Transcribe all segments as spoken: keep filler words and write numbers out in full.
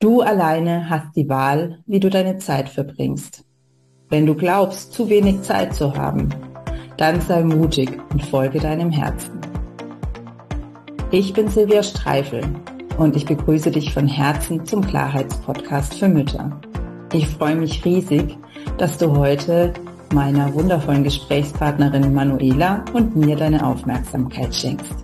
Du alleine hast die Wahl, wie du deine Zeit verbringst. Wenn du glaubst, zu wenig Zeit zu haben, dann sei mutig und folge deinem Herzen. Ich bin Silvia Streifel und ich begrüße dich von Herzen zum Klarheitspodcast für Mütter. Ich freue mich riesig, dass du heute meiner wundervollen Gesprächspartnerin Manuela und mir deine Aufmerksamkeit schenkst.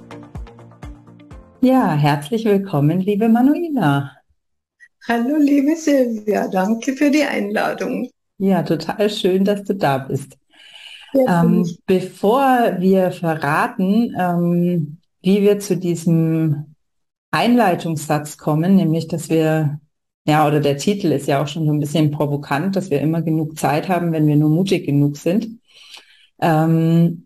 Ja, herzlich willkommen, liebe Manuela. Hallo, liebe Silvia, danke für die Einladung. Ja, total schön, dass du da bist. Ja, für Ähm, mich. bevor wir verraten, ähm, wie wir zu diesem Einleitungssatz kommen, nämlich, dass wir, ja, oder der Titel ist ja auch schon so ein bisschen provokant, dass wir immer genug Zeit haben, wenn wir nur mutig genug sind, ähm,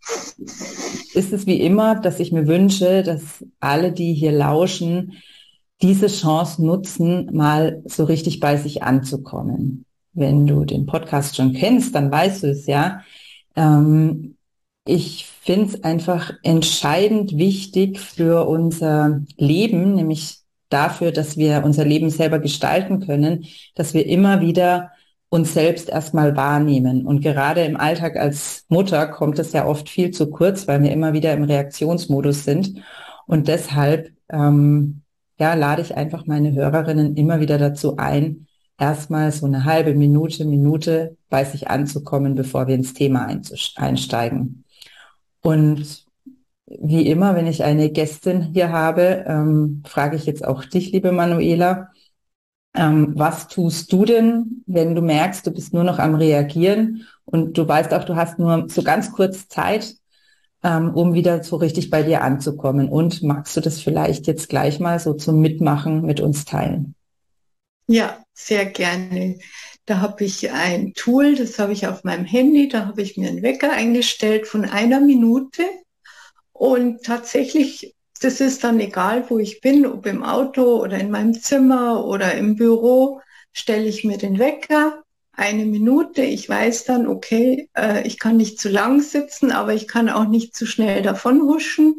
ist es wie immer, dass ich mir wünsche, dass alle, die hier lauschen, diese Chance nutzen, mal so richtig bei sich anzukommen. Wenn du den Podcast schon kennst, dann weißt du es ja. Ähm, ich finde es einfach entscheidend wichtig für unser Leben, nämlich dafür, dass wir unser Leben selber gestalten können, dass wir immer wieder uns selbst erstmal wahrnehmen. Und gerade im Alltag als Mutter kommt es ja oft viel zu kurz, weil wir immer wieder im Reaktionsmodus sind. Und deshalb ähm, ja, lade ich einfach meine Hörerinnen immer wieder dazu ein, erstmal so eine halbe Minute, Minute bei sich anzukommen, bevor wir ins Thema einsteigen. Und wie immer, wenn ich eine Gästin hier habe, ähm, frage ich jetzt auch dich, liebe Manuela, ähm, was tust du denn, wenn du merkst, du bist nur noch am Reagieren und du weißt auch, du hast nur so ganz kurz Zeit, ähm, um wieder so richtig bei dir anzukommen? Und magst du das vielleicht jetzt gleich mal so zum Mitmachen mit uns teilen? Ja, sehr gerne. Da habe ich ein Tool, das habe ich auf meinem Handy, da habe ich mir einen Wecker eingestellt von einer Minute und tatsächlich, das ist dann egal, wo ich bin, ob im Auto oder in meinem Zimmer oder im Büro, stelle ich mir den Wecker. Eine Minute, ich weiß dann, okay, äh, ich kann nicht zu lang sitzen, aber ich kann auch nicht zu schnell davon huschen.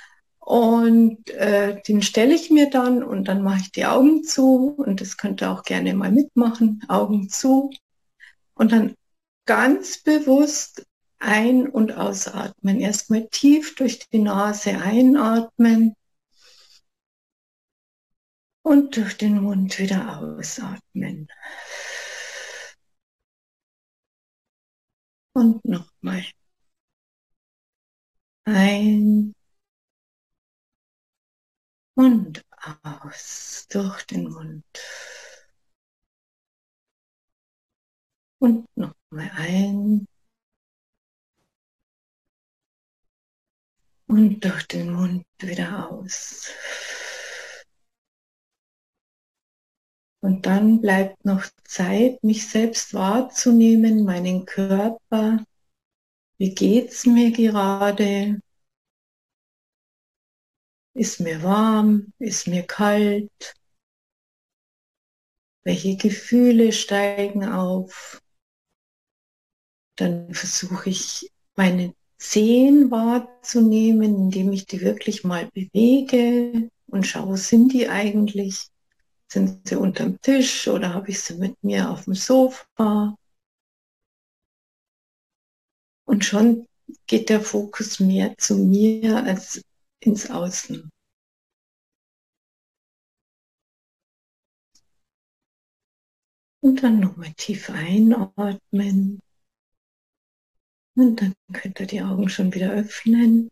Und äh, den stelle ich mir dann und dann mache ich die Augen zu und das könnt ihr auch gerne mal mitmachen, Augen zu und dann ganz bewusst ein- und ausatmen. Erstmal tief durch die Nase einatmen und durch den Mund wieder ausatmen. Und nochmal ein und aus durch den Mund. Und nochmal ein und durch den Mund wieder aus. Und dann bleibt noch Zeit, mich selbst wahrzunehmen, meinen Körper. Wie geht's mir gerade? Ist mir warm? Ist mir kalt? Welche Gefühle steigen auf? Dann versuche ich, meine Zehen wahrzunehmen, indem ich die wirklich mal bewege und schaue, sind die eigentlich? Sind sie unterm Tisch oder habe ich sie mit mir auf dem Sofa? Und schon geht der Fokus mehr zu mir als ins Außen. Und dann nochmal tief einatmen. Und dann könnt ihr die Augen schon wieder öffnen.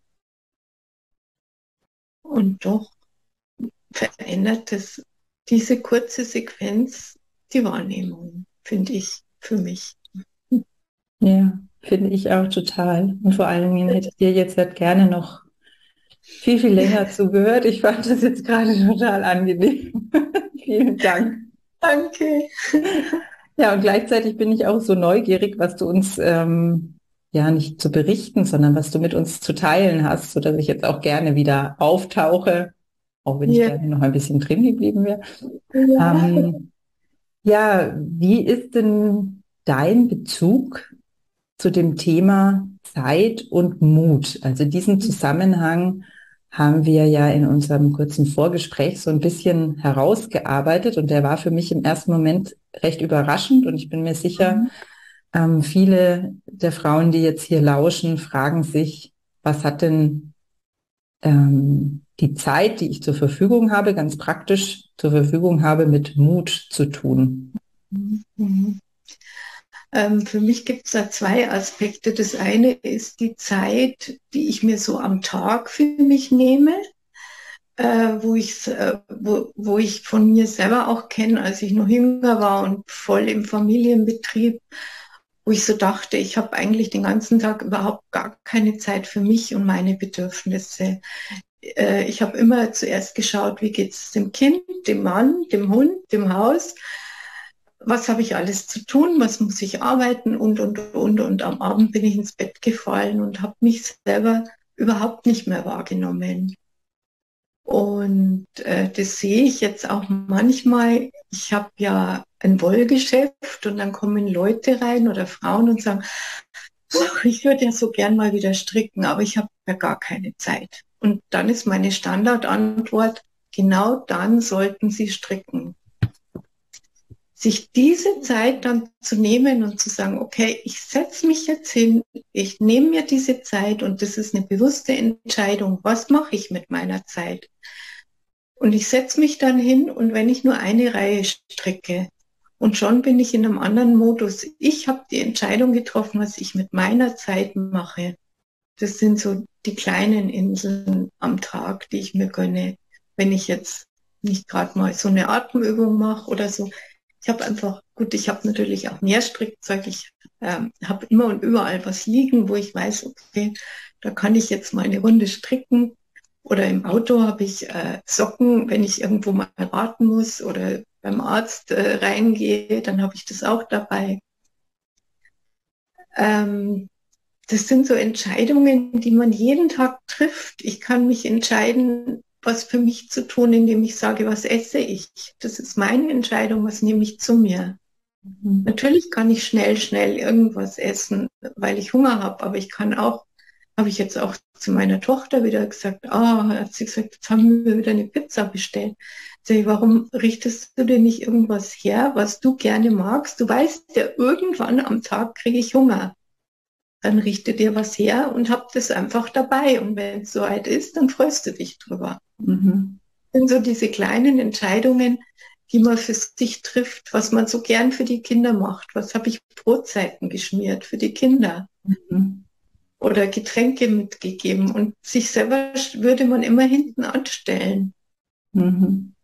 Und doch verändert es diese kurze Sequenz die Wahrnehmung, finde ich, für mich. Ja, finde ich auch total. Und vor allen Dingen hätte ich dir jetzt halt gerne noch viel, viel länger zugehört. Ich fand das jetzt gerade total angenehm. Vielen Dank. Danke. Ja, und gleichzeitig bin ich auch so neugierig, was du uns ähm, ja nicht zu berichten, sondern was du mit uns zu teilen hast, sodass ich jetzt auch gerne wieder auftauche, auch wenn ich Ja, gerne noch ein bisschen drin geblieben wäre. ja. Ähm, ja, wie ist denn dein Bezug zu dem Thema Zeit und Mut? Also diesen Zusammenhang haben wir ja in unserem kurzen Vorgespräch so ein bisschen herausgearbeitet und der war für mich im ersten Moment recht überraschend und ich bin mir sicher, Mhm. ähm, viele der Frauen, die jetzt hier lauschen, fragen sich, was hat denn ähm, die Zeit, die ich zur Verfügung habe, ganz praktisch zur Verfügung habe, mit Mut zu tun? Mhm. Ähm, für mich gibt es da zwei Aspekte. Das eine ist die Zeit, die ich mir so am Tag für mich nehme, äh, wo ich, äh, wo, wo ich von mir selber auch kenne, als ich noch jünger war und voll im Familienbetrieb, wo ich so dachte, ich habe eigentlich den ganzen Tag überhaupt gar keine Zeit für mich und meine Bedürfnisse. Äh, ich habe immer zuerst geschaut, wie geht es dem Kind, dem Mann, dem Hund, dem Haus. Was habe ich alles zu tun, was muss ich arbeiten und, und, und. Und am Abend bin ich ins Bett gefallen und habe mich selber überhaupt nicht mehr wahrgenommen. Und äh, das sehe ich jetzt auch manchmal. Ich habe ja ein Wollgeschäft und dann kommen Leute rein oder Frauen und sagen, ach, ich würde ja so gern mal wieder stricken, aber ich habe ja gar keine Zeit. Und dann ist meine Standardantwort, genau dann sollten Sie stricken. Sich diese Zeit dann zu nehmen und zu sagen, okay, ich setze mich jetzt hin, ich nehme mir diese Zeit und das ist eine bewusste Entscheidung, was mache ich mit meiner Zeit? Und ich setze mich dann hin und wenn ich nur eine Reihe stricke und schon bin ich in einem anderen Modus. Ich habe die Entscheidung getroffen, was ich mit meiner Zeit mache. Das sind so die kleinen Inseln am Tag, die ich mir gönne, wenn ich jetzt nicht gerade mal so eine Atemübung mache oder so. Ich habe einfach, gut, ich habe natürlich auch mehr Strickzeug. Ich ähm, habe immer und überall was liegen, wo ich weiß, okay, da kann ich jetzt mal eine Runde stricken. Oder im Auto habe ich äh, Socken, wenn ich irgendwo mal warten muss oder beim Arzt äh, reingehe, dann habe ich das auch dabei. Ähm, Das sind so Entscheidungen, die man jeden Tag trifft. Ich kann mich entscheiden, was für mich zu tun, indem ich sage, was esse ich. Das ist meine Entscheidung, was nehme ich zu mir. Mhm. Natürlich kann ich schnell, schnell irgendwas essen, weil ich Hunger habe, aber ich kann auch, habe ich jetzt auch zu meiner Tochter wieder gesagt, ah, oh, hat sie gesagt, jetzt haben wir wieder eine Pizza bestellt. Sag ich, warum richtest du dir nicht irgendwas her, was du gerne magst? Du weißt ja, irgendwann am Tag kriege ich Hunger. Dann richte dir was her und hab das einfach dabei. Und wenn es soweit ist, dann freust du dich drüber. Mhm. Das sind so diese kleinen Entscheidungen, die man für sich trifft, was man so gern für die Kinder macht. Was habe ich Brotzeiten geschmiert für die Kinder Mhm. oder Getränke mitgegeben und sich selber würde man immer hinten anstellen. Mhm.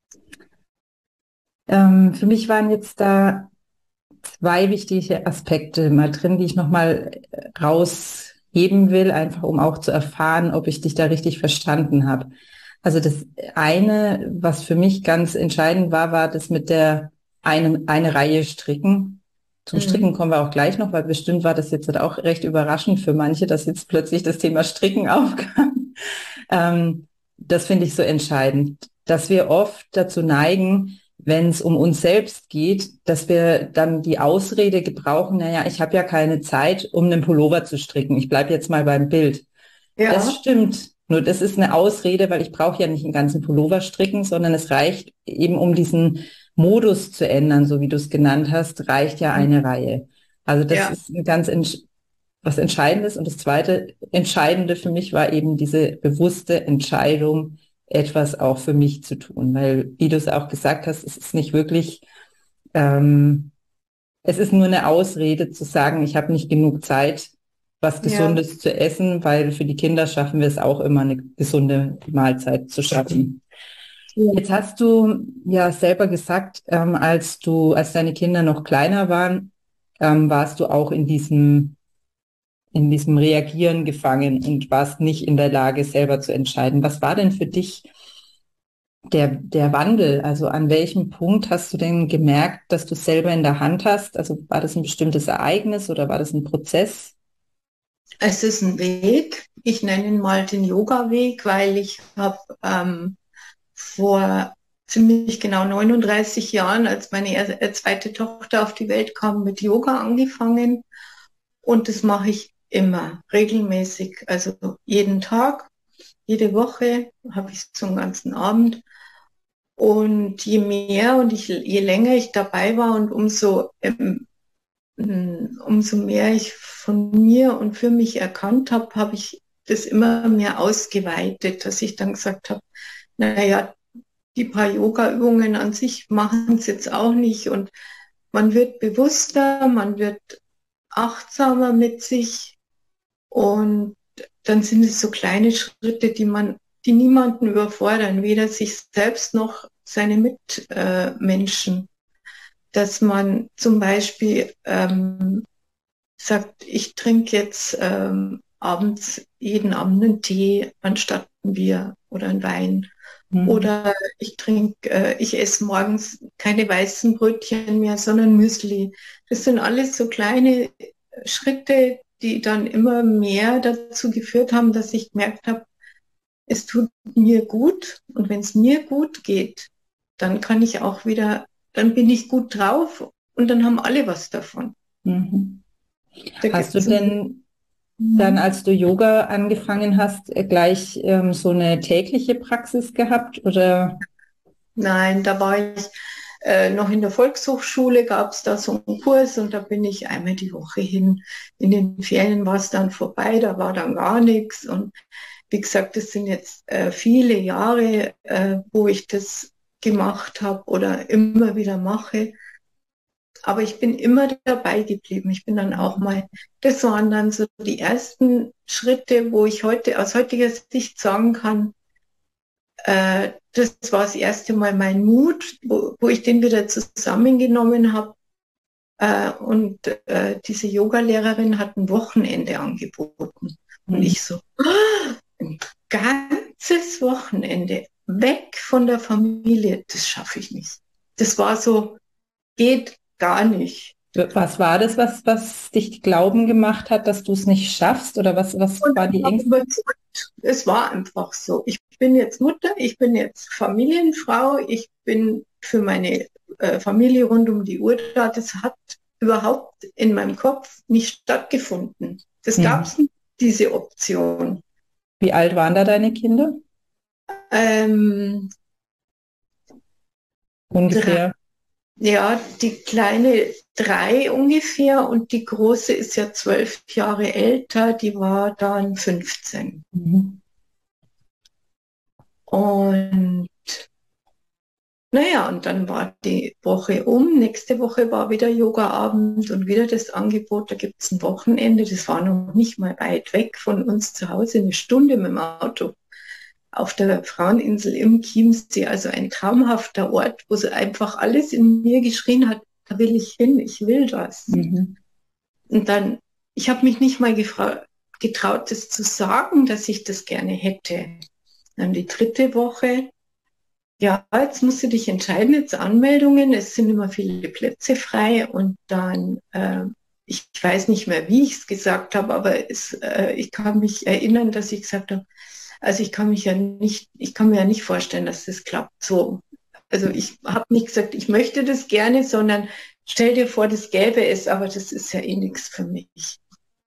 Ähm, für mich waren jetzt da zwei wichtige Aspekte mal drin, die ich nochmal rausheben will, einfach um auch zu erfahren, ob ich dich da richtig verstanden habe. Also das eine, was für mich ganz entscheidend war, war das mit der eine, eine Reihe stricken. Zum Mhm. Stricken kommen wir auch gleich noch, weil bestimmt war das jetzt halt auch recht überraschend für manche, dass jetzt plötzlich das Thema Stricken aufkam. Ähm, das finde ich so entscheidend, dass wir oft dazu neigen, wenn es um uns selbst geht, dass wir dann die Ausrede gebrauchen, naja, ich habe ja keine Zeit, um einen Pullover zu stricken. Ich bleibe jetzt mal beim Bild. Das Ja, stimmt. Nur das ist eine Ausrede, weil ich brauche ja nicht einen ganzen Pullover stricken, sondern es reicht eben, um diesen Modus zu ändern, so wie du es genannt hast, reicht ja eine Reihe. Also das ja, ist ein ganz entsch was Entscheidendes. Und das zweite Entscheidende für mich war eben diese bewusste Entscheidung, etwas auch für mich zu tun. Weil, wie du es auch gesagt hast, es ist nicht wirklich, ähm, es ist nur eine Ausrede zu sagen, ich habe nicht genug Zeit, was ja. Gesundes zu essen, weil für die Kinder schaffen wir es auch immer, eine gesunde Mahlzeit zu schaffen. Ja. Jetzt hast du ja selber gesagt, ähm, als du, als deine Kinder noch kleiner waren, ähm, warst du auch in diesem in diesem Reagieren gefangen und warst nicht in der Lage, selber zu entscheiden. Was war denn für dich der, der Wandel? Also an welchem Punkt hast du denn gemerkt, dass du es selber in der Hand hast? Also war das ein bestimmtes Ereignis oder war das ein Prozess? Es ist ein Weg. Ich nenne ihn mal den Yoga-Weg, weil ich habe ähm, vor ziemlich genau neununddreißig Jahren, als meine erste, äh, zweite Tochter auf die Welt kam, mit Yoga angefangen. Und das mache ich immer, regelmäßig, also jeden Tag. Jede Woche habe ich so einen ganzen Abend. Und je mehr und ich, je länger ich dabei war und umso, ähm, umso mehr ich von mir und für mich erkannt habe, habe ich das immer mehr ausgeweitet, dass ich dann gesagt habe, naja, die paar Yoga-Übungen an sich machen es jetzt auch nicht und man wird bewusster, man wird achtsamer mit sich und dann sind es so kleine Schritte, die man, die niemanden überfordern, weder sich selbst noch seine Mitmenschen, dass man zum Beispiel ähm, sagt, ich trinke jetzt ähm, abends jeden Abend einen Tee anstatt ein Bier oder ein Wein. Mhm. Oder ich trinke, äh, ich esse morgens keine weißen Brötchen mehr, sondern Müsli. Das sind alles so kleine Schritte, die dann immer mehr dazu geführt haben, dass ich gemerkt habe, es tut mir gut. Und wenn es mir gut geht, dann kann ich auch wieder, dann bin ich gut drauf und dann haben alle was davon. Mhm. Da Hast gibt du es ein denn dann, als du Yoga angefangen hast, äh, gleich ähm, so eine tägliche Praxis gehabt oder? Nein, da war ich äh, noch in der Volkshochschule, gab es da so einen Kurs und da bin ich einmal die Woche hin. In den Ferien war es dann vorbei, da war dann gar nichts. Und wie gesagt, das sind jetzt äh, viele Jahre, äh, wo ich das gemacht habe oder immer wieder mache. Aber ich bin immer dabei geblieben. Ich bin dann auch mal, das waren dann so die ersten Schritte, wo ich heute aus heutiger Sicht sagen kann, äh, das war das erste Mal mein Mut, wo, wo ich den wieder zusammengenommen habe. Äh, und äh, diese Yogalehrerin hat ein Wochenende angeboten. Und Mhm. ich so, "Ah, ein ganzes Wochenende weg von der Familie, das schaffe ich nicht. Das war so, geht gar nicht. Was war das, was, was dich glauben gemacht hat, dass du es nicht schaffst? Oder was, was Und war die ich habe Ängste? überzeugt, es war einfach so. Ich bin jetzt Mutter, ich bin jetzt Familienfrau, ich bin für meine äh, Familie rund um die Uhr da. Das hat überhaupt in meinem Kopf nicht stattgefunden. Das gab Mhm. es nicht, diese Option. Wie alt waren da deine Kinder? Ähm, drei, Ungefähr. ja, die kleine drei ungefähr und die große ist ja zwölf Jahre älter, die war dann fünfzehn. Mhm. Und naja, und dann war die Woche um. Nächste Woche war wieder Yoga-Abend und wieder das Angebot. Da gibt es ein Wochenende. Das war noch nicht mal weit weg von uns zu Hause, eine Stunde mit dem Auto. Auf der Fraueninsel im Chiemsee, also ein traumhafter Ort, wo so einfach alles in mir geschrien hat, da will ich hin, ich will das. Mhm. Und dann, ich habe mich nicht mal getraut, das zu sagen, dass ich das gerne hätte. Dann die dritte Woche, ja, jetzt musst du dich entscheiden, jetzt Anmeldungen, es sind immer viele Plätze frei und dann, äh, ich weiß nicht mehr, wie ich es gesagt habe, aber es, äh, ich kann mich erinnern, dass ich gesagt habe, also ich kann mich ja nicht, ich kann mir ja nicht vorstellen, dass das klappt. So, also ich habe nicht gesagt, ich möchte das gerne, sondern stell dir vor, das gäbe es, aber das ist ja eh nichts für mich.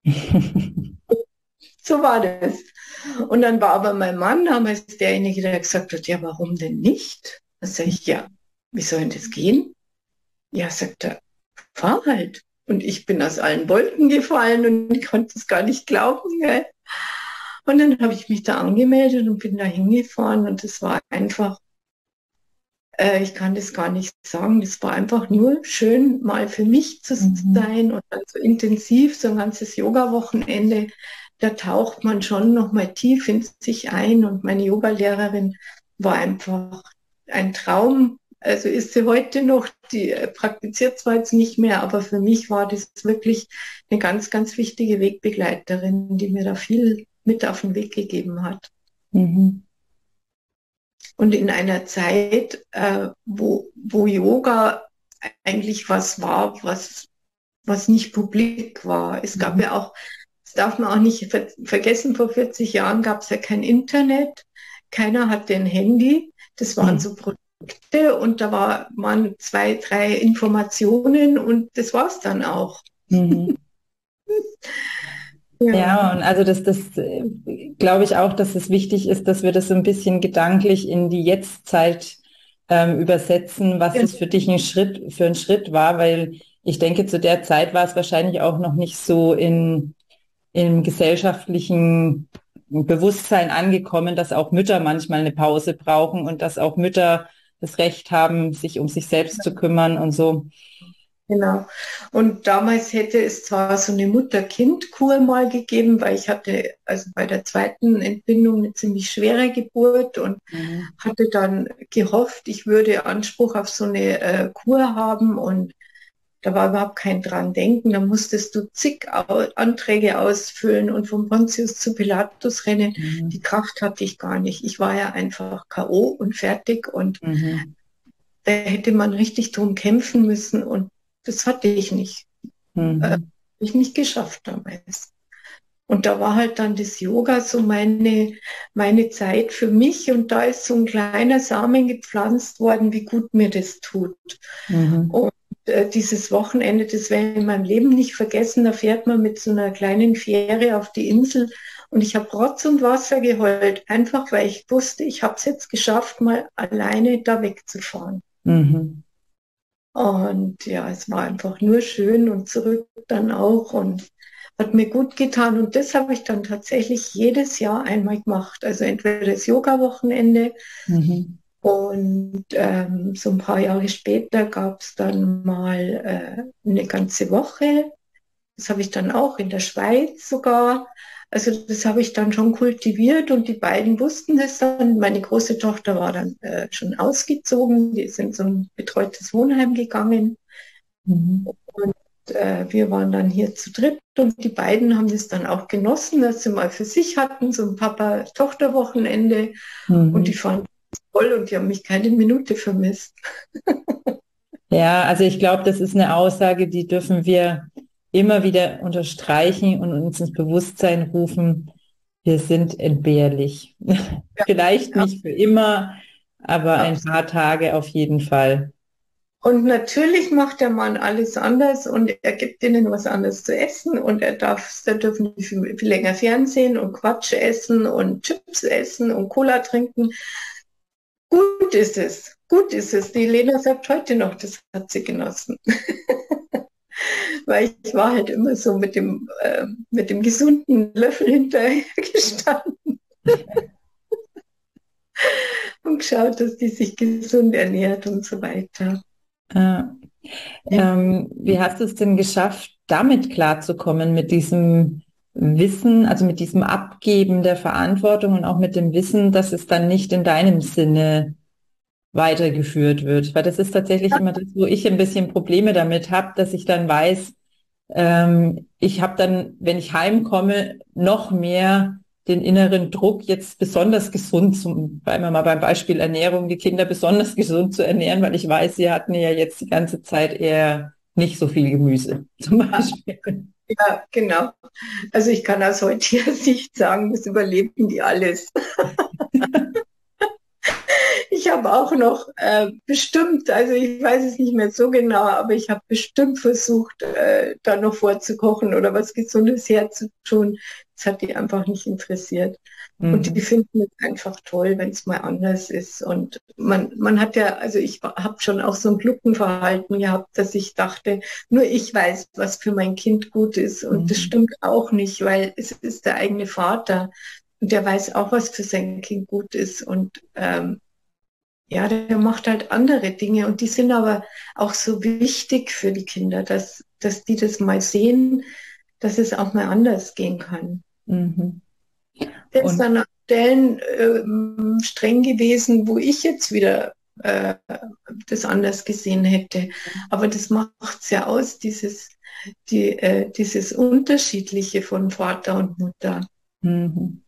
So war das. Und dann war aber mein Mann damals derjenige, der gesagt hat, ja, warum denn nicht? Dann sage ich, ja, wie soll denn das gehen? Ja, sagt er, fahr halt. Und ich bin aus allen Wolken gefallen und ich konnte es gar nicht glauben. Gell? Und dann habe ich mich da angemeldet und bin da hingefahren und es war einfach, äh, ich kann das gar nicht sagen, das war einfach nur schön, mal für mich zu Mhm. sein und dann so intensiv, so ein ganzes Yoga-Wochenende. Da taucht man schon noch mal tief in sich ein und meine Yogalehrerin war einfach ein Traum. Also ist sie heute noch, die äh, praktiziert zwar jetzt nicht mehr, aber für mich war das wirklich eine ganz, ganz wichtige Wegbegleiterin, die mir da viel mit auf den Weg gegeben hat. Mhm. Und in einer Zeit, äh, wo, wo Yoga eigentlich was war, was, was nicht publik war. Es gab Mhm. ja auch, das darf man auch nicht ver vergessen, vor vierzig Jahren gab es ja kein Internet, keiner hatte ein Handy, das waren Mhm. so Produkte und da war, waren zwei, drei Informationen und das war es dann auch. Mhm. Ja, Ja, und also das, das äh, glaube ich auch, dass es wichtig ist, dass wir das so ein bisschen gedanklich in die Jetztzeit ähm, übersetzen, was ja, das für dich ein Schritt für ein Schritt war, weil ich denke, zu der Zeit war es wahrscheinlich auch noch nicht so in im gesellschaftlichen Bewusstsein angekommen, dass auch Mütter manchmal eine Pause brauchen und dass auch Mütter das Recht haben, sich um sich selbst zu kümmern und so. genau. Und damals hätte es zwar so eine Mutter-Kind-Kur mal gegeben, weil ich hatte also bei der zweiten Entbindung eine ziemlich schwere Geburt und Mhm. hatte dann gehofft, ich würde Anspruch auf so eine äh, Kur haben und da war überhaupt kein dran denken. Da musstest du zig Au Anträge ausfüllen und von Pontius zu Pilatus rennen. Die Mhm. Kraft hatte ich gar nicht. Ich war ja einfach K O und fertig und Mhm. da hätte man richtig drum kämpfen müssen und das hatte ich nicht. Äh, Mhm. ich nicht geschafft damals. Und da war halt dann das Yoga so meine, meine Zeit für mich und da ist so ein kleiner Samen gepflanzt worden, wie gut mir das tut. Mhm. Und äh, dieses Wochenende, das werde ich in meinem Leben nicht vergessen, da fährt man mit so einer kleinen Fähre auf die Insel und ich habe Rotz und Wasser geheult, einfach weil ich wusste, ich habe es jetzt geschafft, mal alleine da wegzufahren. Mhm. Und ja, es war einfach nur schön und zurück dann auch und hat mir gut getan. Und das habe ich dann tatsächlich jedes Jahr einmal gemacht. Also entweder das Yoga-Wochenende Mhm. und ähm, so ein paar Jahre später gab es dann mal äh, eine ganze Woche. Das habe ich dann auch in der Schweiz sogar. Also das habe ich dann schon kultiviert und die beiden wussten das dann. Meine große Tochter war dann äh, schon ausgezogen, die ist in so ein betreutes Wohnheim gegangen Mhm. und äh, wir waren dann hier zu dritt und die beiden haben das dann auch genossen, dass sie mal für sich hatten, so ein Papa-Tochter-Wochenende und die Mhm. fanden es toll und die haben mich keine Minute vermisst. Ja, also ich glaube, das ist eine Aussage, die dürfen wir immer wieder unterstreichen und uns ins Bewusstsein rufen. Wir sind entbehrlich. Vielleicht Ja, nicht für immer, aber ein absolut. paar Tage auf jeden Fall. Und natürlich macht der Mann alles anders und er gibt ihnen was anderes zu essen und er darf, da dürfen die viel, viel länger Fernsehen und Quatsch essen und Chips essen und Cola trinken. Gut ist es, gut ist es. Die Lena sagt heute noch, das hat sie genossen. Weil ich war halt immer so mit dem, äh, mit dem gesunden Löffel hinterher gestanden und geschaut, dass die sich gesund ernährt und so weiter. Äh, ähm, wie hast du es denn geschafft, damit klarzukommen, mit diesem Wissen, also mit diesem Abgeben der Verantwortung und auch mit dem Wissen, dass es dann nicht in deinem Sinne weitergeführt wird? Weil das ist tatsächlich immer das, wo ich ein bisschen Probleme damit habe, dass ich dann weiß, ähm, ich habe dann, wenn ich heimkomme, noch mehr den inneren Druck, jetzt besonders gesund, zum, bleiben wir mal beim Beispiel Ernährung, die Kinder besonders gesund zu ernähren, weil ich weiß, sie hatten ja jetzt die ganze Zeit eher nicht so viel Gemüse, zum Beispiel. Ja, genau. Also ich kann aus heutiger Sicht sagen, das überleben die alles. Ich habe auch noch äh, bestimmt, also ich weiß es nicht mehr so genau, aber ich habe bestimmt versucht, äh, da noch vorzukochen oder was Gesundes herzutun. Das hat die einfach nicht interessiert. Und die Mhm. finden es einfach toll, wenn es mal anders ist. Und man, man hat ja, also ich habe schon auch so ein Gluckenverhalten gehabt, dass ich dachte, nur ich weiß, was für mein Kind gut ist. Und das Mhm. stimmt auch nicht, weil es ist der eigene Vater. Und der weiß auch, was für sein Kind gut ist. Und ähm, ja, der macht halt andere Dinge und die sind aber auch so wichtig für die Kinder, dass, dass die das mal sehen, dass es auch mal anders gehen kann. Mhm. Der ist Und dann an Stellen ähm, streng gewesen, wo ich jetzt wieder äh, das anders gesehen hätte. Aber das macht es ja aus, dieses, die, äh, dieses Unterschiedliche von Vater und Mutter. mhm.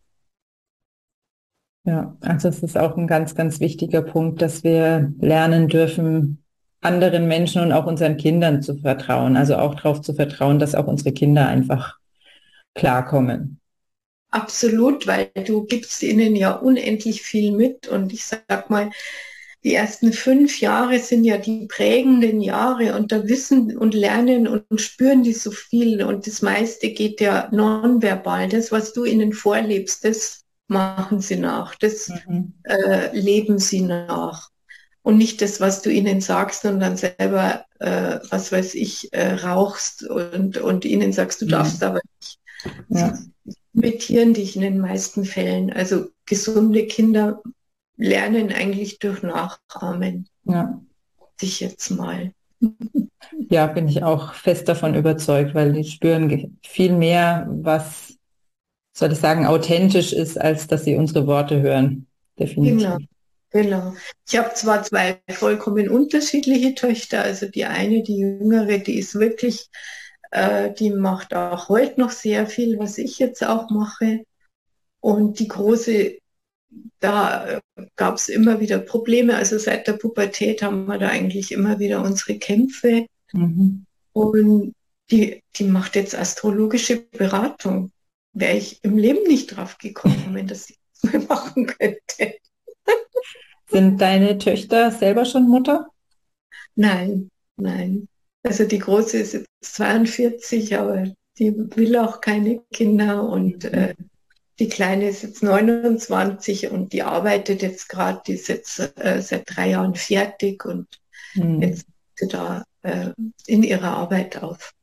Ja, also es ist auch ein ganz, ganz wichtiger Punkt, dass wir lernen dürfen, anderen Menschen und auch unseren Kindern zu vertrauen. Also auch darauf zu vertrauen, dass auch unsere Kinder einfach klarkommen. Absolut, weil du gibst ihnen ja unendlich viel mit und ich sag mal, die ersten fünf Jahre sind ja die prägenden Jahre und da wissen und lernen und spüren die so viel und das meiste geht ja nonverbal. Das, was du ihnen vorlebst, das machen sie nach, das Mhm. äh, leben sie nach. Und nicht das, was du ihnen sagst und dann selber, äh, was weiß ich, äh, rauchst und, und ihnen sagst, du darfst Mhm. aber nicht. Sie Ja, imitieren dich in den meisten Fällen. Also gesunde Kinder lernen eigentlich durch Nachahmen, ja. sich jetzt mal. Ja, bin ich auch fest davon überzeugt, weil die spüren ge- viel mehr, was, soll ich sagen, authentisch ist, als dass sie unsere Worte hören. Genau, Definitiv. genau. Ich habe zwar zwei vollkommen unterschiedliche Töchter, also die eine, die jüngere, die ist wirklich, äh, die macht auch heute noch sehr viel, was ich jetzt auch mache. Und die große, da gab es immer wieder Probleme. Also seit der Pubertät haben wir da eigentlich immer wieder unsere Kämpfe. Mhm. Und die, die macht jetzt astrologische Beratung. Wäre ich im Leben nicht drauf gekommen, dass sie das mal machen könnte. Sind deine Töchter selber schon Mutter? Nein, nein. Also die große ist jetzt zweiundvierzig, aber die will auch keine Kinder und Mhm. äh, die Kleine ist jetzt neunundzwanzig und die arbeitet jetzt gerade, die ist jetzt äh, seit drei Jahren fertig und Mhm. jetzt ist sie da äh, in ihrer Arbeit auf.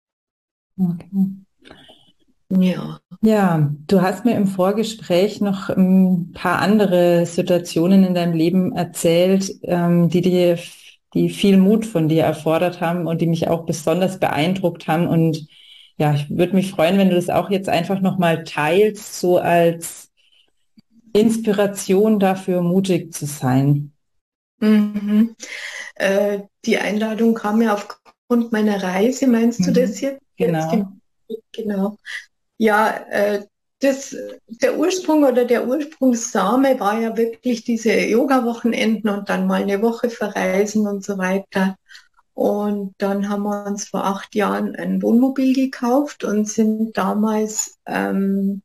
Okay. Ja. Ja, du hast mir im Vorgespräch noch ein paar andere Situationen in deinem Leben erzählt, ähm, die dir, die viel Mut von dir erfordert haben und die mich auch besonders beeindruckt haben. Und ja, ich würde mich freuen, wenn du das auch jetzt einfach nochmal teilst, so als Inspiration dafür, mutig zu sein. Mhm. Äh, die Einladung kam ja aufgrund meiner Reise, meinst du das Mhm. jetzt? Jetzt Genau. genau. Ja, äh, das, der Ursprung oder der Ursprungssame war ja wirklich diese Yoga-Wochenenden und dann mal eine Woche verreisen und so weiter. Und dann haben wir uns vor acht Jahren ein Wohnmobil gekauft und sind damals ähm,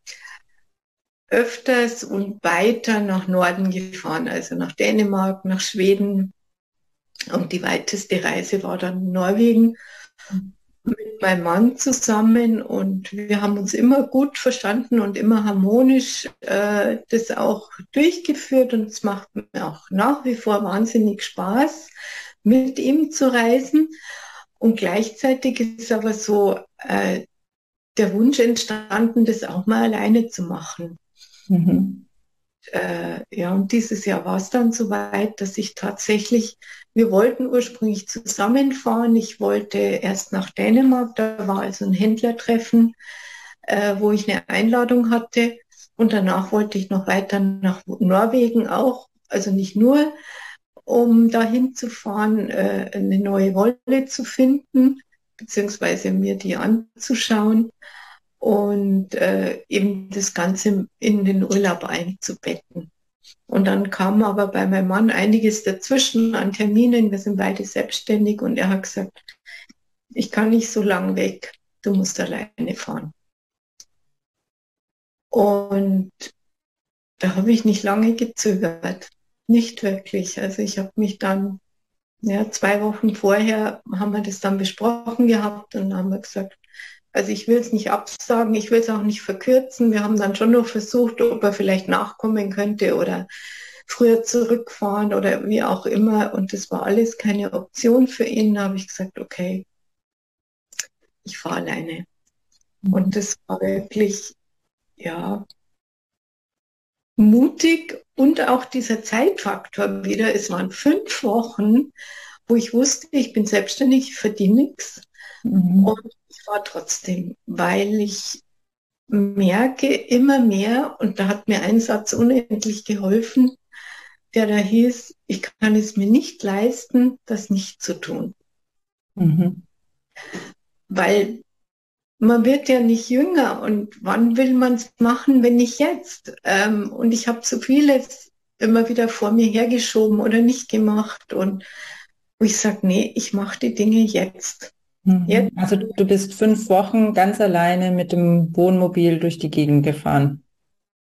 öfters und weiter nach Norden gefahren, also nach Dänemark, nach Schweden. Und die weiteste Reise war dann Norwegen mit meinem Mann zusammen und wir haben uns immer gut verstanden und immer harmonisch äh, das auch durchgeführt und es macht mir auch nach wie vor wahnsinnig Spaß, mit ihm zu reisen. Und gleichzeitig ist aber so äh, der Wunsch entstanden, das auch mal alleine zu machen. Mhm. Äh, ja, und dieses Jahr war es dann soweit, dass ich tatsächlich, wir wollten ursprünglich zusammenfahren. Ich wollte erst nach Dänemark, da war also ein Händlertreffen, äh, wo ich eine Einladung hatte. Und danach wollte ich noch weiter nach Norwegen auch, also nicht nur, um dahin zu fahren, äh, eine neue Wolle zu finden, beziehungsweise mir die anzuschauen und äh, eben das Ganze in den Urlaub einzubetten. Und dann kam aber bei meinem Mann einiges dazwischen an Terminen. Wir sind beide selbstständig und er hat gesagt, ich kann nicht so lang weg, du musst alleine fahren. Und da habe ich nicht lange gezögert, nicht wirklich. Also ich habe mich dann, ja, zwei Wochen vorher haben wir das dann besprochen gehabt und haben wir gesagt, also ich will es nicht absagen, ich will es auch nicht verkürzen. Wir haben dann schon noch versucht, ob er vielleicht nachkommen könnte oder früher zurückfahren oder wie auch immer. Und das war alles keine Option für ihn. Da habe ich gesagt, okay, ich fahre alleine. Mhm. Und das war wirklich, ja, mutig und auch dieser Zeitfaktor wieder. Es waren fünf Wochen, wo ich wusste, ich bin selbstständig, ich verdiene nichts. Und Mhm. ich war trotzdem, weil ich merke immer mehr, und da hat mir ein Satz unendlich geholfen, der da hieß, ich kann es mir nicht leisten, das nicht zu tun. Mhm. Weil man wird ja nicht jünger und wann will man es machen, wenn nicht jetzt? Ähm, und ich habe so vieles immer wieder vor mir hergeschoben oder nicht gemacht und wo ich sage, nee, ich mache die Dinge jetzt. Mhm. Jetzt. Also du bist fünf Wochen ganz alleine mit dem Wohnmobil durch die Gegend gefahren.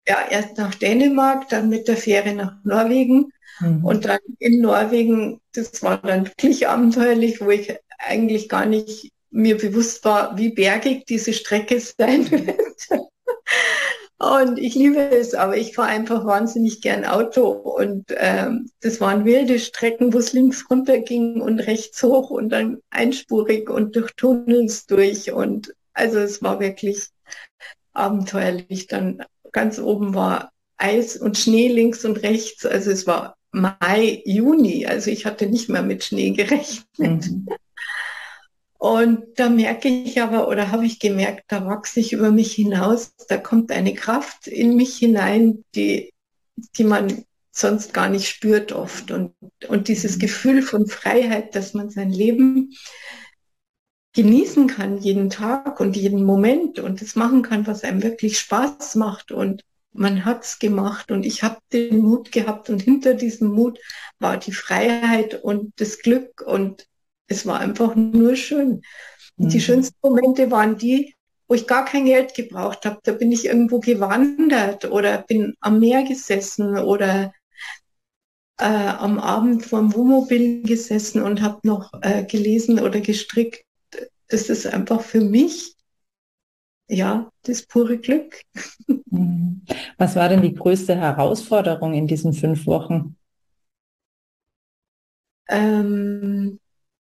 ja, erst nach Dänemark, dann mit der Fähre nach Norwegen Mhm. und dann in Norwegen, das war dann wirklich abenteuerlich, wo ich eigentlich gar nicht mir bewusst war, wie bergig diese Strecke sein wird. Und ich liebe es, aber ich fahre einfach wahnsinnig gern Auto und ähm, das waren wilde Strecken, wo es links runter ging und rechts hoch und dann einspurig und durch Tunnels durch und also es war wirklich abenteuerlich. Dann ganz oben war Eis und Schnee links und rechts, also es war Mai, Juni, also ich hatte nicht mehr mit Schnee gerechnet. Mhm. Und da merke ich aber, oder habe ich gemerkt, da wachse ich über mich hinaus, da kommt eine Kraft in mich hinein, die, die man sonst gar nicht spürt oft. Und, und dieses Mhm. Gefühl von Freiheit, dass man sein Leben genießen kann, jeden Tag und jeden Moment und das machen kann, was einem wirklich Spaß macht. Und man hat es gemacht und ich habe den Mut gehabt und hinter diesem Mut war die Freiheit und das Glück und es war einfach nur schön. Und die Mhm. schönsten Momente waren die, wo ich gar kein Geld gebraucht habe. Da bin ich irgendwo gewandert oder bin am Meer gesessen oder äh, am Abend vorm Wohnmobil gesessen und habe noch äh, gelesen oder gestrickt. Das ist einfach für mich, ja, das pure Glück. Mhm. Was war denn die größte Herausforderung in diesen fünf Wochen? Ähm,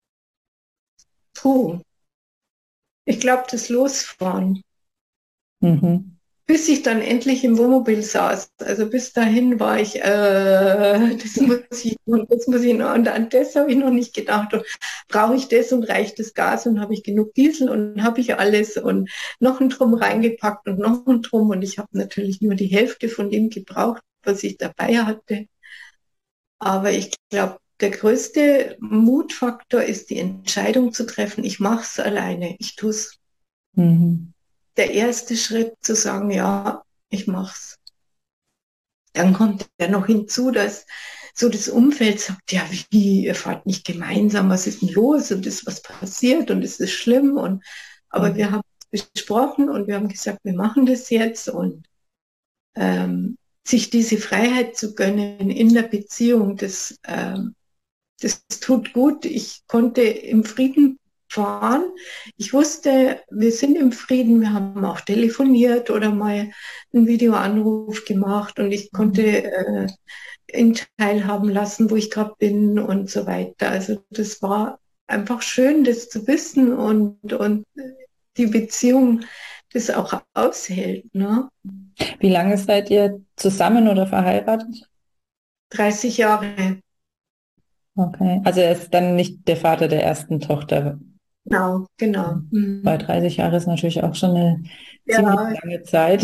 puh, ich glaube, das Losfahren. Mhm. Bis ich dann endlich im Wohnmobil saß. Also bis dahin war ich, äh, das muss ich und das muss ich noch. Und an das habe ich noch nicht gedacht. Und brauche ich das und reicht das Gas und habe ich genug Diesel und habe ich alles und noch ein Drum reingepackt und noch ein Drum. Und ich habe natürlich nur die Hälfte von dem gebraucht, was ich dabei hatte. Aber ich glaube, der größte Mutfaktor ist die Entscheidung zu treffen, ich mache es alleine, ich tue es. Mhm. Der erste Schritt zu sagen, ja, ich mach's. Dann kommt ja noch hinzu, dass so das Umfeld sagt, ja, wie, ihr fahrt nicht gemeinsam, was ist denn los und ist was passiert und ist es schlimm und aber wir Mhm. haben es besprochen und wir haben gesagt, wir machen das jetzt und ähm, sich diese Freiheit zu gönnen in der Beziehung, das, ähm, das tut gut. Ich konnte im Frieden fahren. Ich wusste, wir sind im Frieden. Wir haben auch telefoniert oder mal einen Videoanruf gemacht und ich konnte Mhm. äh, ihn teilhaben lassen, wo ich gerade bin und so weiter. Also das war einfach schön, das zu wissen und, und die Beziehung das auch aushält. Ne? Wie lange seid ihr zusammen oder verheiratet? dreißig Jahre, Okay. Also er ist dann nicht der Vater der ersten Tochter. genau, genau. Bei Mhm. dreißig Jahre ist natürlich auch schon eine ziemlich Ja, lange Zeit.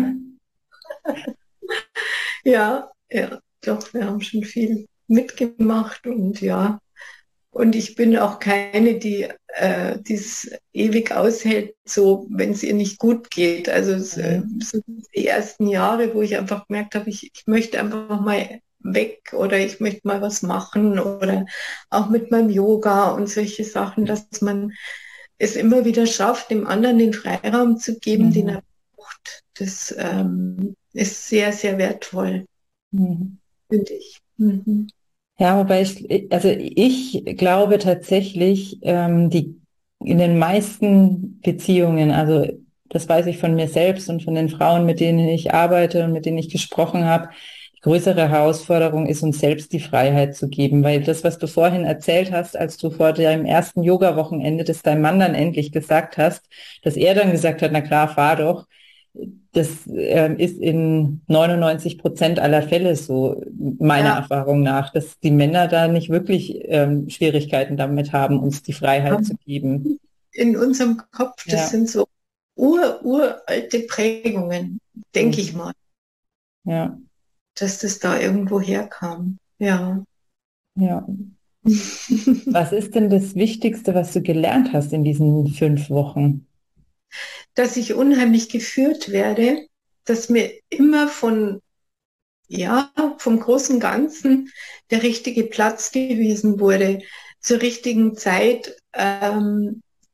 ja, ja, doch, wir haben schon viel mitgemacht und ja. Und ich bin auch keine, die äh, dies ewig aushält, so wenn es ihr nicht gut geht. Also es äh, Mhm. sind die ersten Jahre, wo ich einfach gemerkt habe, ich, ich möchte einfach mal weg oder ich möchte mal was machen oder auch mit meinem Yoga und solche Sachen, dass man es immer wieder schafft, dem anderen den Freiraum zu geben, den Mhm. er braucht. Das ähm, ist sehr, sehr wertvoll, Mhm. finde ich. Mhm. Ja, wobei ich, also ich glaube tatsächlich, ähm, die in den meisten Beziehungen, also das weiß ich von mir selbst und von den Frauen, mit denen ich arbeite und mit denen ich gesprochen habe, die größere Herausforderung ist, uns selbst die Freiheit zu geben, weil das, was du vorhin erzählt hast, als du vor deinem ersten Yoga-Wochenende das deinem Mann dann endlich gesagt hast, dass er dann gesagt hat, na klar, fahr doch. Das ähm, ist in neunundneunzig Prozent aller Fälle so, meiner Ja, Erfahrung nach, dass die Männer da nicht wirklich ähm, Schwierigkeiten damit haben, uns die Freiheit zu geben. in unserem Kopf, das Ja, sind so ur, uralte Prägungen, denke ich mhm. mal, Ja, dass das da irgendwo herkam. Ja. ja. Was ist denn das Wichtigste, was du gelernt hast in diesen fünf Wochen? Dass ich unheimlich geführt werde, dass mir immer von, ja, vom großen Ganzen der richtige Platz gewesen wurde, zur richtigen Zeit. Ähm,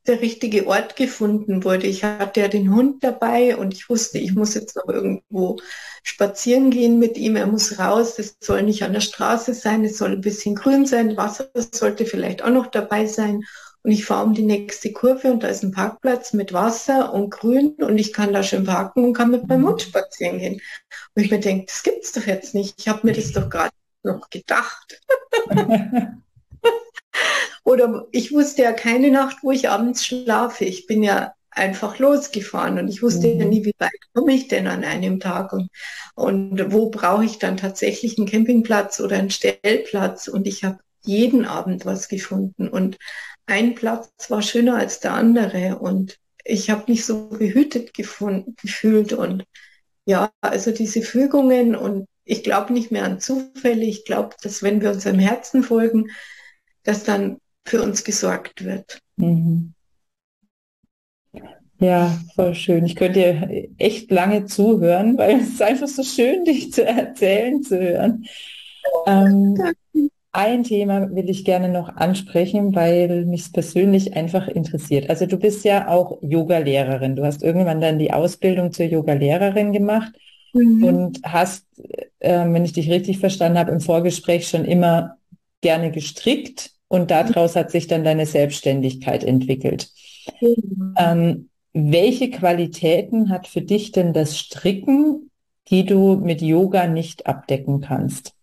der richtige Ort gefunden wurde. Ich hatte ja den Hund dabei und ich wusste, ich muss jetzt noch irgendwo spazieren gehen mit ihm. Er muss raus. Es soll nicht an der Straße sein. Es soll ein bisschen grün sein. Wasser sollte vielleicht auch noch dabei sein. Und ich fahre um die nächste Kurve und da ist ein Parkplatz mit Wasser und Grün und ich kann da schön parken und kann mit meinem Hund spazieren gehen. Und ich mir denke, das gibt's doch jetzt nicht. Ich habe mir das doch gerade noch gedacht. Oder ich wusste ja keine Nacht, wo ich abends schlafe. Ich bin ja einfach losgefahren und ich wusste ja nie, wie weit komme ich denn an einem Tag und, und wo brauche ich dann tatsächlich einen Campingplatz oder einen Stellplatz. Und ich habe jeden Abend was gefunden und ein Platz war schöner als der andere und ich habe mich so behütet gefunden, gefühlt und ja, also diese Fügungen und ich glaube nicht mehr an Zufälle. Ich glaube, dass wenn wir unserem Herzen folgen, dass dann für uns gesorgt wird. Mhm. Ja, voll schön. Ich könnte dir echt lange zuhören, weil es ist einfach so schön, dich zu erzählen zu hören. Ähm, ein Thema will ich gerne noch ansprechen, weil mich es persönlich einfach interessiert. Also du bist ja auch Yoga-Lehrerin. Du hast irgendwann dann die Ausbildung zur Yoga-Lehrerin gemacht Mhm. und hast, äh, wenn ich dich richtig verstanden habe, im Vorgespräch schon immer gerne gestrickt und daraus hat sich dann deine Selbstständigkeit entwickelt. Ähm, welche Qualitäten hat für dich denn das Stricken, die du mit Yoga nicht abdecken kannst?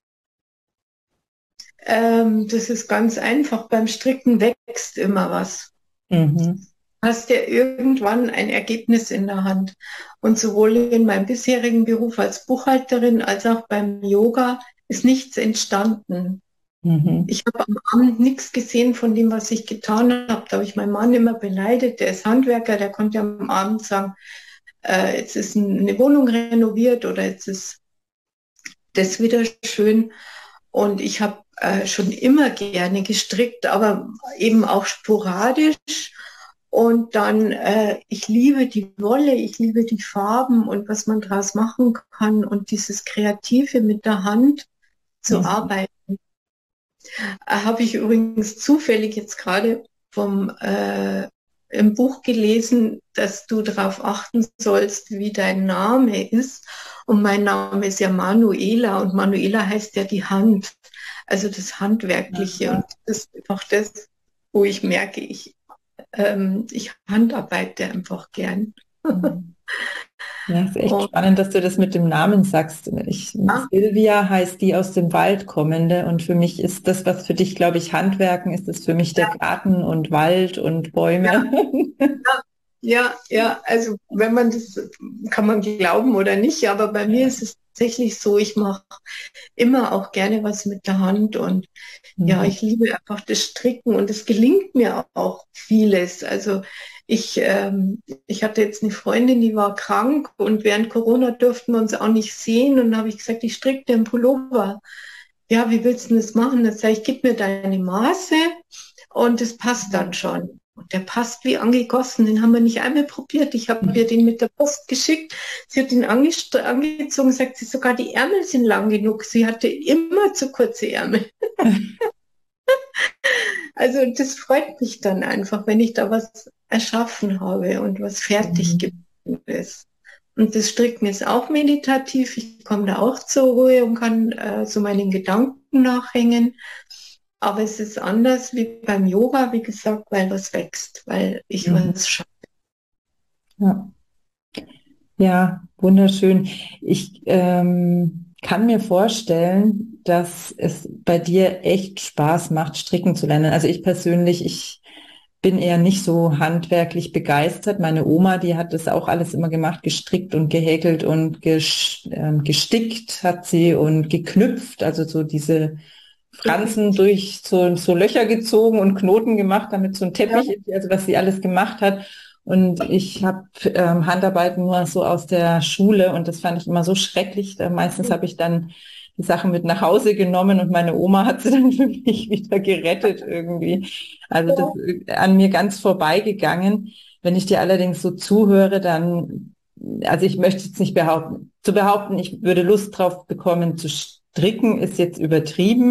Ähm, das ist ganz einfach. Beim Stricken wächst immer was. Mhm. Hast ja irgendwann ein Ergebnis in der Hand. Und sowohl in meinem bisherigen Beruf als Buchhalterin als auch beim Yoga ist nichts entstanden. Mhm. Ich habe am Abend nichts gesehen von dem, was ich getan habe. Da habe ich meinen Mann immer beleidigt. Der ist Handwerker, der konnte am Abend sagen, äh, jetzt ist eine Wohnung renoviert oder jetzt ist das wieder schön. Und ich habe äh, schon immer gerne gestrickt, aber eben auch sporadisch. Und dann, äh, ich liebe die Wolle, ich liebe die Farben und was man daraus machen kann und dieses Kreative mit der Hand zu Mhm. arbeiten. Äh, habe ich übrigens zufällig jetzt gerade vom äh, im Buch gelesen, dass du darauf achten sollst, wie dein Name ist. Und mein Name ist ja Manuela und Manuela heißt ja die Hand, also das Handwerkliche. Und das ist einfach das, wo ich merke, ich, ähm, ich handarbeite einfach gern. Mhm. Ja, ist echt Und, spannend, dass du das mit dem Namen sagst. Ich, ja, Silvia heißt die aus dem Wald kommende und für mich ist das, was für dich, glaube ich, Handwerken ist, ist für mich der Garten und Wald und Bäume. ja, ja, also wenn man das, kann man glauben oder nicht, aber bei mir ist es tatsächlich so, ich mache immer auch gerne was mit der Hand und ja, Mhm. ich liebe einfach das Stricken und es gelingt mir auch vieles. Also ich, ähm, ich hatte jetzt eine Freundin, die war krank und während Corona durften wir uns auch nicht sehen und dann habe ich gesagt, ich stricke dir einen Pullover. Ja, wie willst du das machen? Dann sage ich, gib mir deine Maße und es passt dann schon. Und der passt wie angegossen. Den haben wir nicht einmal probiert. Ich habe ihr den mit der Post geschickt. Sie hat ihn angezogen, sagt sie, sogar die Ärmel sind lang genug. Sie hatte immer zu kurze Ärmel. Also das freut mich dann einfach, wenn ich da was erschaffen habe und was fertig Mhm. geblieben ist. Und das Stricken ist auch meditativ. Ich komme da auch zur Ruhe und kann äh, so meinen Gedanken nachhängen. Aber es ist anders wie beim Yoga, wie gesagt, weil was wächst, weil ich Mhm. was schaffe. Ja. Ja, wunderschön. Ich ähm, kann mir vorstellen, dass es bei dir echt Spaß macht, stricken zu lernen. Also ich persönlich, ich bin eher nicht so handwerklich begeistert. Meine Oma, die hat das auch alles immer gemacht, gestrickt und gehäkelt und ges ähm, gestickt hat sie und geknüpft, also so diese Fransen durch so, so Löcher gezogen und Knoten gemacht, damit so ein Ja, Teppich ist, also was sie alles gemacht hat. Und ich habe ähm, Handarbeiten nur so aus der Schule und das fand ich immer so schrecklich. Da meistens habe ich dann die Sachen mit nach Hause genommen und meine Oma hat sie dann für mich wieder gerettet irgendwie. Also das ist an mir ganz vorbeigegangen. Wenn ich dir allerdings so zuhöre, dann, also ich möchte jetzt nicht behaupten, zu behaupten, ich würde Lust drauf bekommen zu stricken, ist jetzt übertrieben.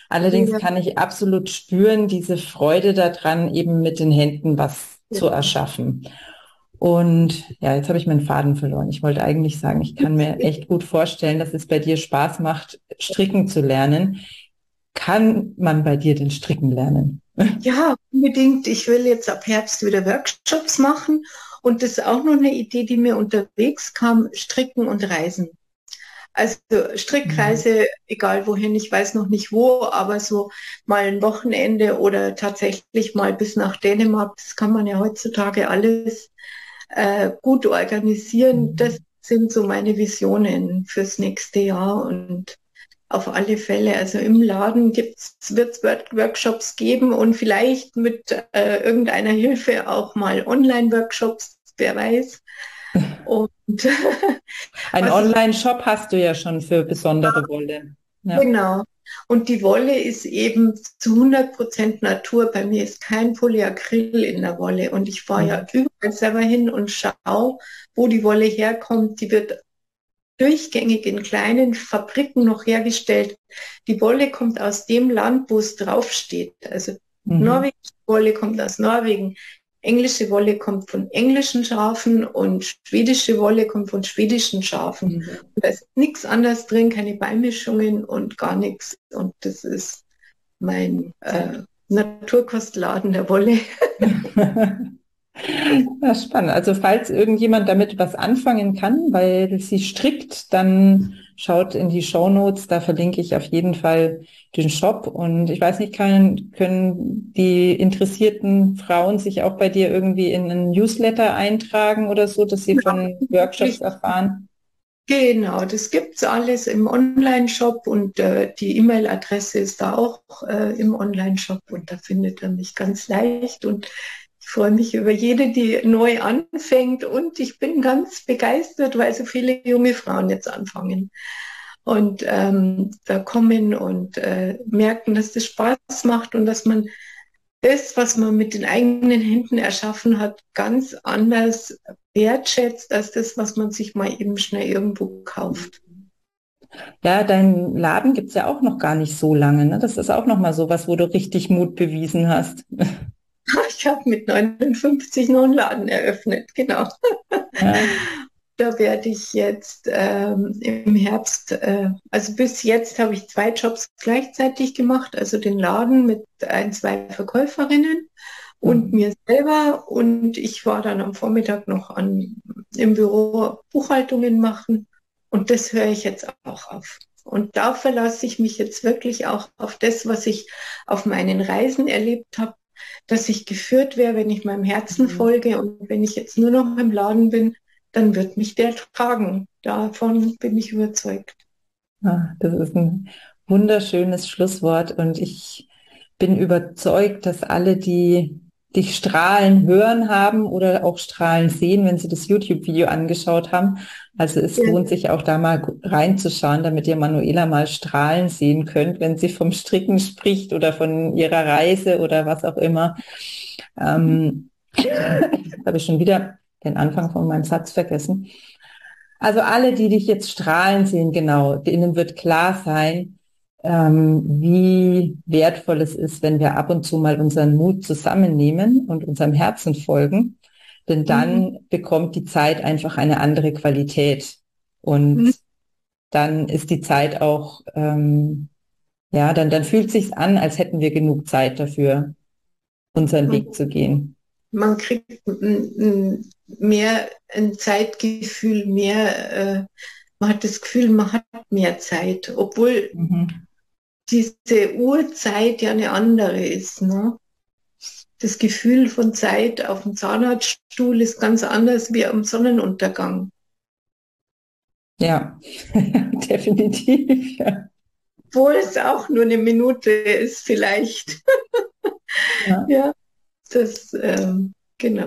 Allerdings Ja, kann ich absolut spüren, diese Freude daran, eben mit den Händen was zu genau. erschaffen. Und ja, jetzt habe ich meinen Faden verloren. Ich wollte eigentlich sagen, ich kann mir echt gut vorstellen, dass es bei dir Spaß macht, stricken zu lernen. Kann man bei dir denn stricken lernen? Ja, unbedingt. Ich will jetzt ab Herbst wieder Workshops machen. Und das ist auch noch eine Idee, die mir unterwegs kam, Stricken und Reisen. Also Mhm. Strickreise, egal wohin, ich weiß noch nicht wo, aber so mal ein Wochenende oder tatsächlich mal bis nach Dänemark, das kann man ja heutzutage alles äh, gut organisieren. Das Mhm. sind so meine Visionen fürs nächste Jahr und auf alle Fälle. Also im Laden wird es Workshops geben und vielleicht mit äh, irgendeiner Hilfe auch mal Online-Workshops, wer weiß. Und Ein was ich Online-Shop hast du ja schon für besondere Wolle. Ja. Genau. Und die Wolle ist eben zu hundert Prozent Natur. Bei mir ist kein Polyacryl in der Wolle. Und ich fahre ja Mhm. überall selber hin und schaue, wo die Wolle herkommt. Die wird durchgängig in kleinen Fabriken noch hergestellt. Die Wolle kommt aus dem Land, wo es draufsteht. Also Mhm. norwegische Wolle kommt aus Norwegen, englische Wolle kommt von englischen Schafen und schwedische Wolle kommt von schwedischen Schafen. Mhm. Und da ist nichts anderes drin, keine Beimischungen und gar nichts. Und das ist mein äh, Naturkostladen der Wolle. Ja, spannend. Also falls irgendjemand damit was anfangen kann, weil sie strickt, dann schaut in die Shownotes, da verlinke ich auf jeden Fall den Shop. Und ich weiß nicht, können, können die interessierten Frauen sich auch bei dir irgendwie in einen Newsletter eintragen oder so, dass sie von Workshops erfahren? Genau, das gibt's alles im Online-Shop und äh, die E-Mail-Adresse ist da auch äh, im Online-Shop und da findet er mich ganz leicht und ich freue mich über jede, die neu anfängt und ich bin ganz begeistert, weil so viele junge Frauen jetzt anfangen und ähm, da kommen und äh, merken, dass das Spaß macht und dass man das, was man mit den eigenen Händen erschaffen hat, ganz anders wertschätzt als das, was man sich mal eben schnell irgendwo kauft. Ja, dein Laden gibt's ja auch noch gar nicht so lange, ne? Das ist auch noch mal so was, wo du richtig Mut bewiesen hast. Ich habe mit neunundfünfzig noch einen Laden eröffnet, genau. Ja. Da werde ich jetzt ähm, im Herbst, äh, also bis jetzt habe ich zwei Jobs gleichzeitig gemacht, also den Laden mit ein, zwei Verkäuferinnen und Mhm. mir selber. Und ich war dann am Vormittag noch an, im Büro Buchhaltungen machen und das höre ich jetzt auch auf. Und da verlasse ich mich jetzt wirklich auch auf das, was ich auf meinen Reisen erlebt habe, dass ich geführt wäre, wenn ich meinem Herzen Mhm. folge und wenn ich jetzt nur noch im Laden bin, dann wird mich der tragen. Davon bin ich überzeugt. Ah, das ist ein wunderschönes Schlusswort und ich bin überzeugt, dass alle, die dich strahlen hören haben oder auch strahlen sehen, wenn sie das YouTube-Video angeschaut haben. Also es Ja, lohnt sich auch da mal reinzuschauen, damit ihr Manuela mal strahlen sehen könnt, wenn sie vom Stricken spricht oder von ihrer Reise oder was auch immer. Ähm, jetzt habe ich schon wieder den Anfang von meinem Satz vergessen. Also alle, die dich jetzt strahlen sehen, genau, denen wird klar sein, ähm, wie wertvoll es ist, wenn wir ab und zu mal unseren Mut zusammennehmen und unserem Herzen folgen, denn mhm. dann bekommt die Zeit einfach eine andere Qualität und Mhm. dann ist die Zeit auch, ähm, ja, dann, dann fühlt sich's an, als hätten wir genug Zeit dafür, unseren Und Weg zu gehen. man kriegt mehr ein Zeitgefühl, mehr, äh, man hat das Gefühl, man hat mehr Zeit, obwohl Mhm. diese Uhrzeit ja eine andere ist. Ne? Das Gefühl von Zeit auf dem Zahnarztstuhl ist ganz anders wie am Sonnenuntergang. Ja, definitiv. Ja. Obwohl es auch nur eine Minute ist, vielleicht. Ja. Ja, das, ähm, genau.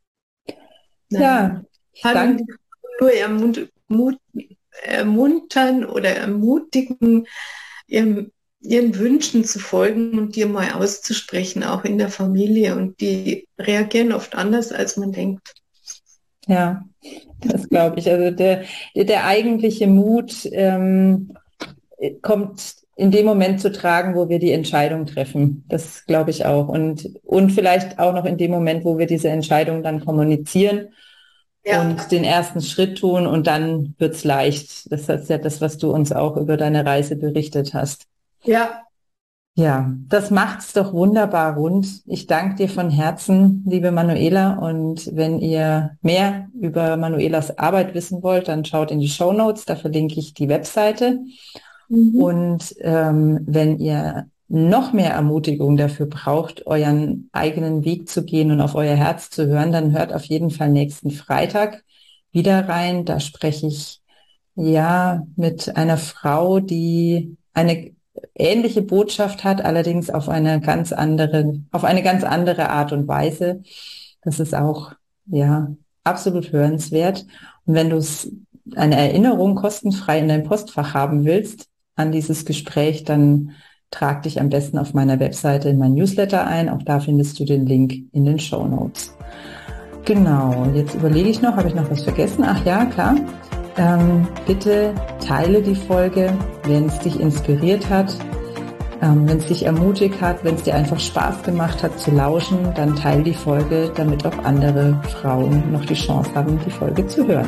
Ja, Nein, ich kann danke. nur ermut mut ermuntern oder ermutigen, ihrem, ihren Wünschen zu folgen und dir mal auszusprechen, auch in der Familie. Und die reagieren oft anders, als man denkt. Ja, das glaube ich. Also der, der eigentliche Mut ähm, kommt in dem Moment zu tragen, wo wir die Entscheidung treffen. Das glaube ich auch. Und, und vielleicht auch noch in dem Moment, wo wir diese Entscheidung dann kommunizieren Ja, und den ersten Schritt tun und dann wird's leicht. Das ist ja das, was du uns auch über deine Reise berichtet hast. ja, Ja, das macht's doch wunderbar rund. Ich danke dir von Herzen, liebe Manuela. Und wenn ihr mehr über Manuelas Arbeit wissen wollt, dann schaut in die Shownotes, da verlinke ich die Webseite. mhm. Und ähm, wenn ihr noch mehr Ermutigung dafür braucht, euren eigenen Weg zu gehen und auf euer Herz zu hören, dann hört auf jeden Fall nächsten Freitag wieder rein. Da spreche ich ja mit einer Frau, die eine ähnliche Botschaft hat, allerdings auf eine ganz andere, auf eine ganz andere Art und Weise. Das ist auch, ja, absolut hörenswert. Und wenn du es, eine Erinnerung kostenfrei in dein Postfach haben willst an dieses Gespräch, dann trag dich am besten auf meiner Webseite in mein Newsletter ein. Auch da findest du den Link in den Shownotes. Genau, jetzt überlege ich noch, habe ich noch was vergessen? Ach ja, klar. Ähm, bitte teile die Folge, wenn es dich inspiriert hat, ähm, wenn es dich ermutigt hat, wenn es dir einfach Spaß gemacht hat zu lauschen, dann teile die Folge, damit auch andere Frauen noch die Chance haben, die Folge zu hören.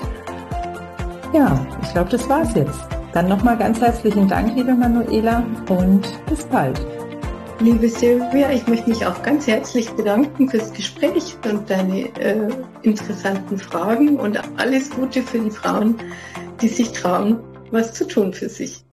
Ja, ich glaube, das war's jetzt. Dann nochmal ganz herzlichen Dank, liebe Manuela, und bis bald. Liebe Silvia, ich möchte mich auch ganz herzlich bedanken fürs Gespräch und deine äh, interessanten Fragen und alles Gute für die Frauen, die sich trauen, was zu tun für sich.